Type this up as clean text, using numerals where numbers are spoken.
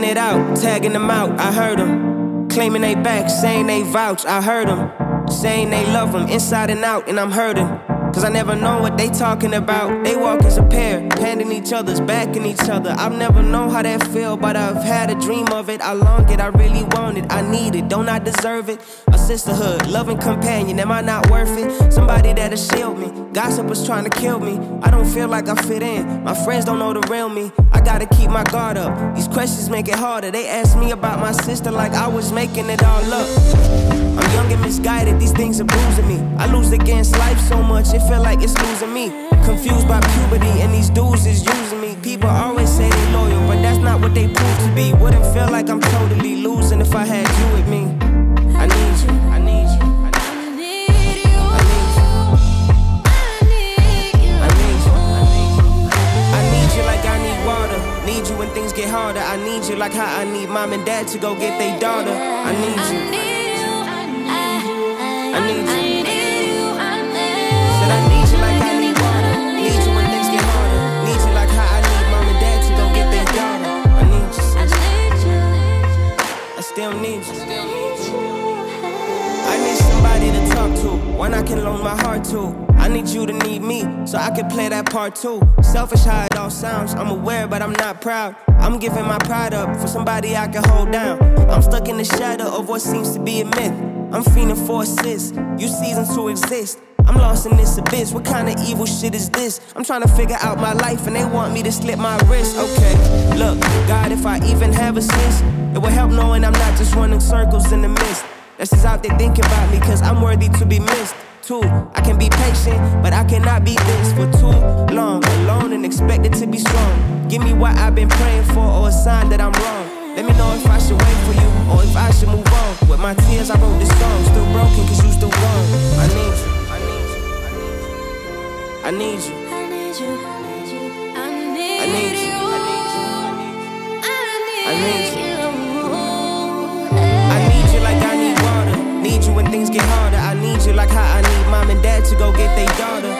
it out, tagging them out, I heard them. Claiming they back, saying they vouch, I heard them. Saying they love them, inside and out, and I'm hurting. Cause I never know what they talking about. They walk as a pair, panting each other's backing each other. I've never known how that feel, but I've had a dream of it. I long it, I really want it, I need it, don't I deserve it? A sisterhood, loving companion, am I not worth it? Somebody that'll shield me, gossipers trying to kill me. I don't feel like I fit in, my friends don't know the real me. I gotta keep my guard up, these questions make it harder. They ask me about my sister like I was making it all up. I'm young and misguided, these things are bruising me. I lose against life so much, it feel like it's losing me. Confused by puberty and these dudes is using me. People always say they loyal, but that's not what they prove to be. Wouldn't feel like I'm totally losing if I had you with me. I need you, I need you, I need you, I need you, I need you, I need you like I need water. Need you when things get harder. I need you like how I need mom and dad to go get their daughter. I need you. I need you. Said I need you like I need water. Need you when things get harder. Need you like how I need mom and dad to go get their daughter. I need you. I still need you. I need somebody to talk to, one I can loan my heart to. I need you to need me, so I can play that part too. Selfish how it all sounds, I'm aware but I'm not proud. I'm giving my pride up for somebody I can hold down. I'm stuck in the shadow of what seems to be a myth. I'm fiending for assist, you season to exist. I'm lost in this abyss, what kind of evil shit is this? I'm trying to figure out my life and they want me to slip my wrist. Okay, look, God, if I even have a sense, it will help knowing I'm not just running circles in the mist. That's just out there thinking about me, cause I'm worthy to be missed. Too, I can be patient, but I cannot be this for too long. Alone and expected to be strong. Give me what I've been praying for or a sign that I'm wrong. Let me know if I should wait for you or if I should move on. With my tears I wrote this song, still broken cause you still gone. I need you, I need you, I need you, I need you, I need you, I need you, I need you like I need water. Need you when things get harder. I need you like how I need mom and dad to go get their daughter.